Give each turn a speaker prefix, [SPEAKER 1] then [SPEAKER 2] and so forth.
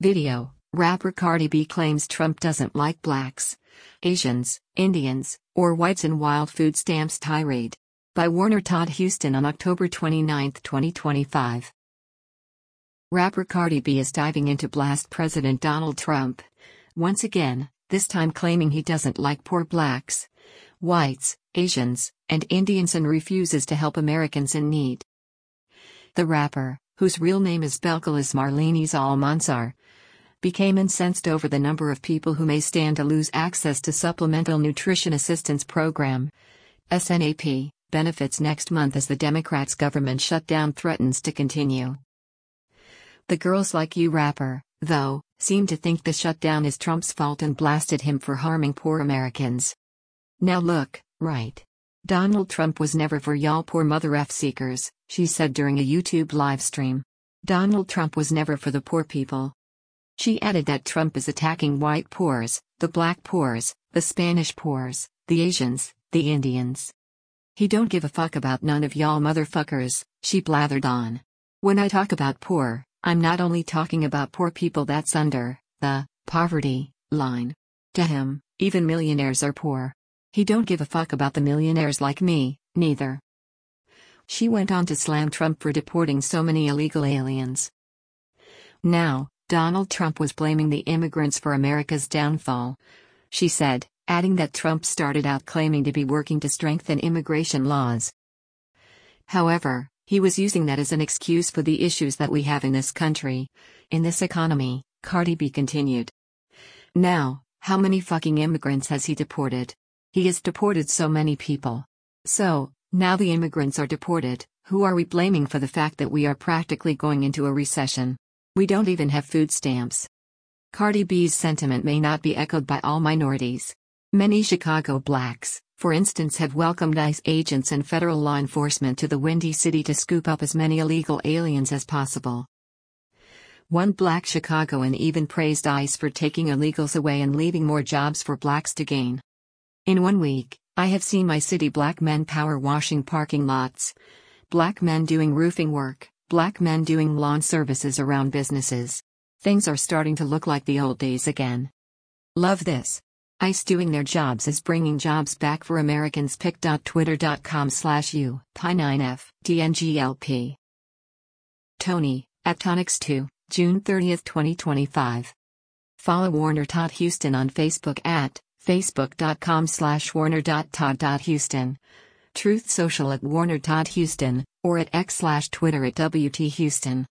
[SPEAKER 1] Video: rapper Cardi B claims Trump doesn't like blacks, Asians, Indians, or whites in wild food stamps tirade. By Warner Todd Houston on October 29, 2025. Rapper Cardi B is diving into blast President Donald Trump. Once again, this time claiming he doesn't like poor blacks, whites, Asians, and Indians and refuses to help Americans in need. The rapper, whose real name is Belcalis Marlene Al-Mansar, became incensed over the number of people who may stand to lose access to Supplemental Nutrition Assistance Program (SNAP) benefits next month as the Democrats' government shutdown threatens to continue. The Girls Like You rapper, though, seemed to think the shutdown is Trump's fault and blasted him for harming poor Americans. Now look, right. Donald Trump was never for y'all poor mother F seekers, she said during a YouTube livestream. Donald Trump was never for the poor people. She added that Trump is attacking white poors, the black poors, the Spanish poors, the Asians, the Indians. He don't give a fuck about none of y'all motherfuckers, she blathered on. When I talk about poor, I'm not only talking about poor people that's under the poverty line. To him, even millionaires are poor. He don't give a fuck about the millionaires like me, neither. She went on to slam Trump for deporting so many illegal aliens. Now, Donald Trump was blaming the immigrants for America's downfall, she said, adding that Trump started out claiming to be working to strengthen immigration laws. However, he was using that as an excuse for the issues that we have in this country, in this economy, Cardi B continued. Now, how many fucking immigrants has he deported? He has deported so many people. So, now the immigrants are deported, who are we blaming for the fact that we are practically going into a recession? We don't even have food stamps. Cardi B's sentiment may not be echoed by all minorities. Many Chicago blacks, for instance, have welcomed ICE agents and federal law enforcement to the Windy City to scoop up as many illegal aliens as possible. One black Chicagoan even praised ICE for taking illegals away and leaving more jobs for blacks to gain. In 1 week, I have seen my city black men power washing parking lots, black men doing roofing work, black men doing lawn services around businesses. Things are starting to look like the old days again. Love this. ICE doing their jobs is bringing jobs back for Americans. pic.twitter.com/u-pi9f-dnglp. Tony, at Tonix2, June 30, 2025. Follow Warner Todd Houston on Facebook at facebook.com/warner.todd.houston, Truth Social at Warner Todd Houston, or at x/Twitter at WT Houston.